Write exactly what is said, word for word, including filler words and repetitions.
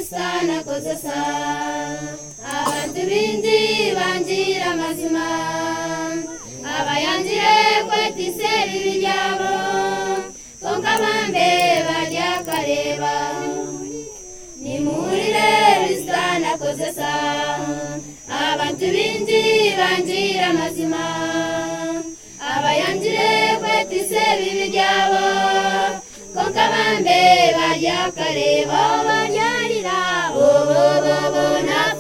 sana kozesa abantu bindi bangira amazima abayangire kwetisera ibijyabo konka bambe bajya kareba nimurire sana kozesa abantu bindi bangira amazima abayangire kwetisera ibijyabo konka bambe bajya kareba bajyarira bo bo bo bo na